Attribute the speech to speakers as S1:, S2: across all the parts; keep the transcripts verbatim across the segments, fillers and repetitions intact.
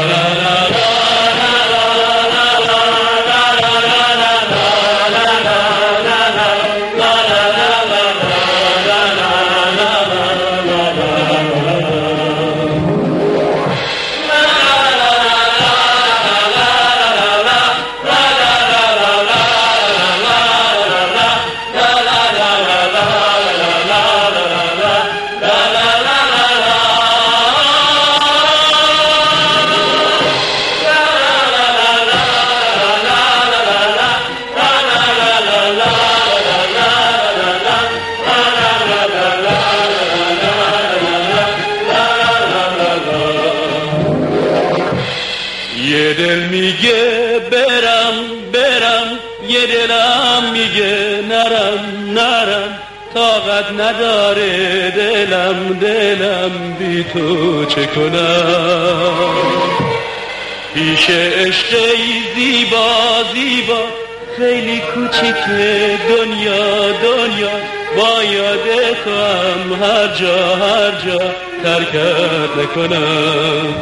S1: یه دل میگه برم برم، یه دلم میگه نرم نرم، طاقت نداره دلم دلم بی تو چه کنم. پیش عشقی زیبا زیبا خیلی کوچیکه دنیا دنیا، با یاد تو هم هر جا هر جا ترکت نکنم.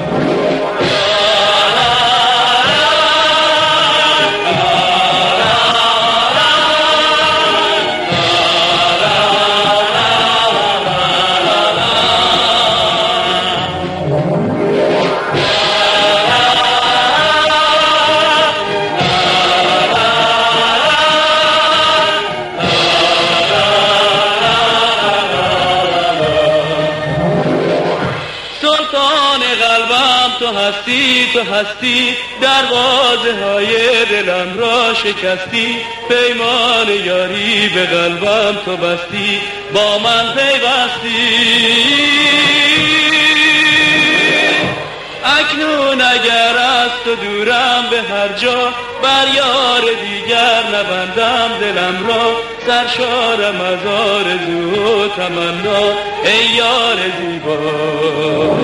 S1: تو هستی تو هستی، دروازه های دلم را شکستی، پیمان یاری به قلبم تو بستی، با من پیوستی. اکنون اگر از تو دورم به هر جا، بر یار دیگر نبندم دلم را، سرشارم از آرزو و تمنا ای یار زیبا.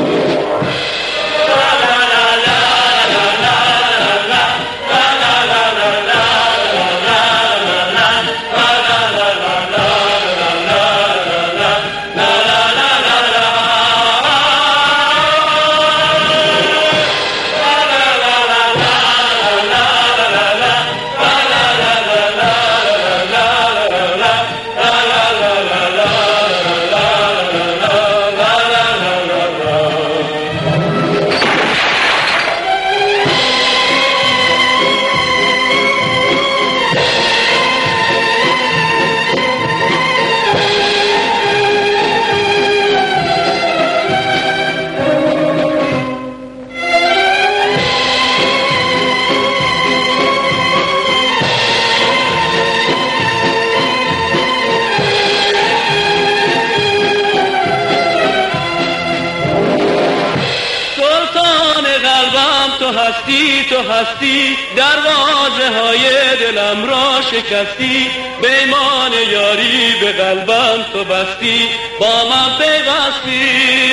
S1: تو هستی تو هستی، دروازه های دلم را شکستی، پیمان یاری به قلبم تو بستی، با من پیوستی.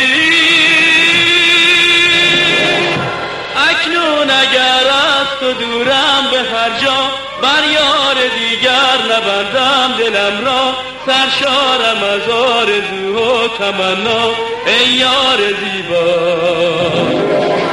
S1: اکنون اگر از تو دورم به هر جا، بر یار دیگر نبندم دلم را، سرشارم از آرزو و تمنا ای یار زیبا.